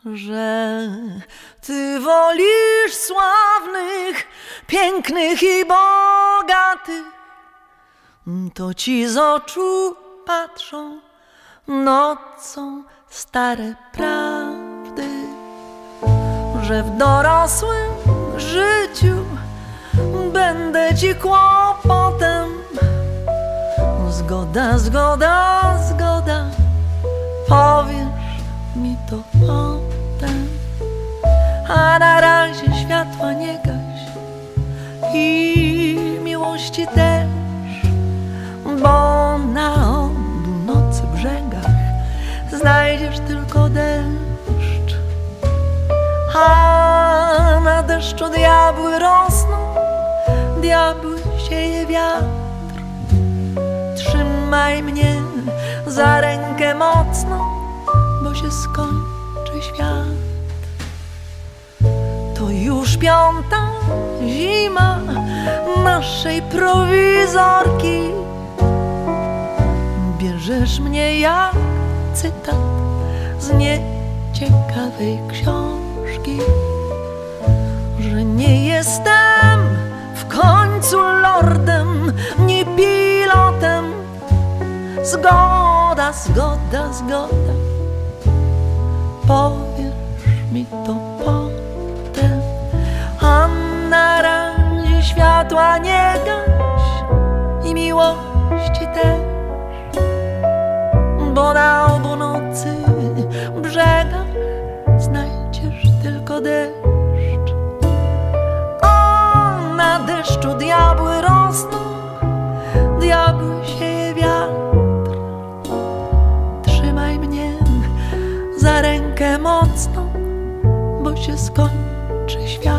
że ty wolisz sławnych, pięknych i bogatych. To ci z oczu patrzą nocą stare prawdy, że w dorosłym życiu będę ci kłopotem. Zgoda, zgoda, zgoda, powiesz mi to potem. A na razie światła nie gaś i miłości też, bo na obu nocy brzegach znajdziesz tylko deszcz. A na deszczu diabły rosną, diabły sieje wiatr. Trzymaj mnie za rękę mocno, bo się skończy świat. To już 5. zima naszej prowizorki. Bierzesz mnie jak cytat z nieciekawej książki, że nie jestem w końcu lordem, nie pilotem. Zgoda, zgoda, zgoda, powiesz mi to potem. A na razie światła nie gaś i miłości też, bo na obu nocy brzegach znajdziesz tylko deszcz. O, na deszczu diabły rosną, diabły sieje wiatr. Trzymaj mnie za rękę mocno, bo się skończy świat.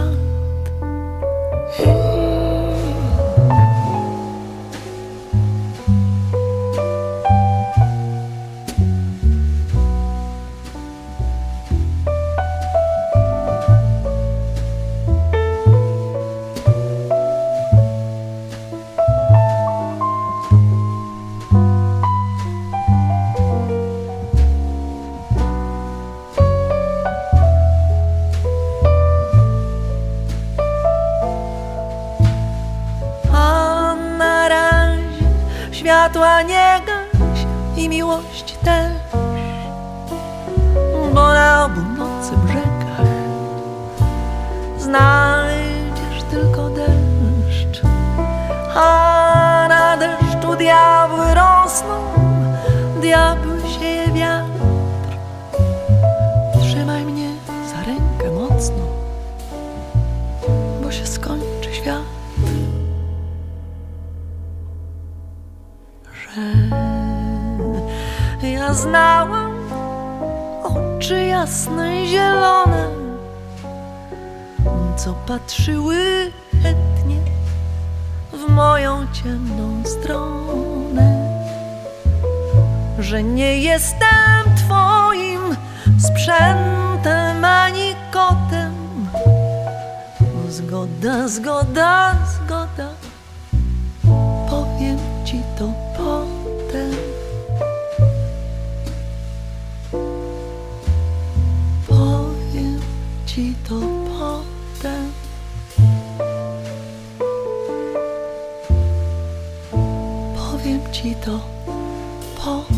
Światła nie gaś i miłość też, bo na obu nocy brzegach znajdziesz tylko deszcz. A na deszczu diabły rosną, diabły sieje wiatr. Trzymaj mnie za rękę mocno, bo się skończy świat. Ja znałam oczy jasne i zielone, co patrzyły chętnie w moją ciemną stronę, że nie jestem twoim sprzętem ani kotem. Zgoda, zgoda, zgoda, powiem ci to potem. Powiem ci to potem. Powiem ci to potem.